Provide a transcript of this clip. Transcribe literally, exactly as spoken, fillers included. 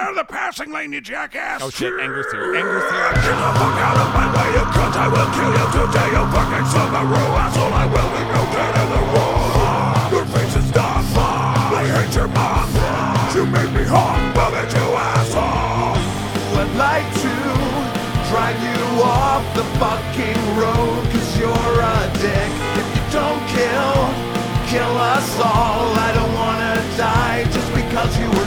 out of the passing lane, you jackass! Oh shit, Anger's here. Anger's here. Get the fuck out of my way, you cunt! I will kill you today, you fucking Subaru asshole! I will leave you dead in the wall! Your face is dumb! I hate your mom! You made me hot, love it, you asshole! I'd like to drive you off the fucking road, cause you're a dick. If you don't kill, kill us all. I don't wanna die just because you